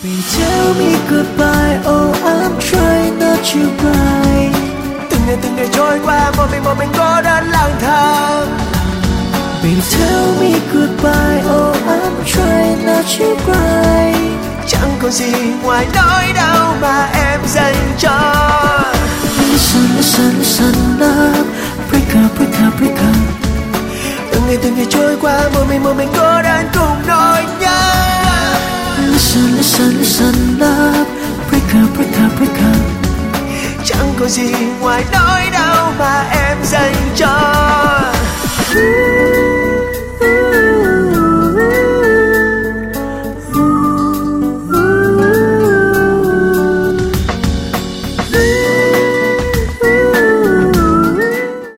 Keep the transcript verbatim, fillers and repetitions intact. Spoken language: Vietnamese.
Baby, tell me goodbye, oh I'm trying not to cry. Từng ngày từng ngày trôi qua, một mình một mình cô đơn lang thang. Baby, tell me goodbye, oh I'm trying not to cry. Chẳng còn gì ngoài nỗi đau mà em dành cho. Listen, listen, listen love. Break up, break up, break up. Từng ngày từng ngày trôi qua, một mình một mình cô đơn cùng nỗi nhớ. Listen, listen, listen love. Break up, break up, break up. Chẳng còn gì ngoài nỗi đau mà em dành cho.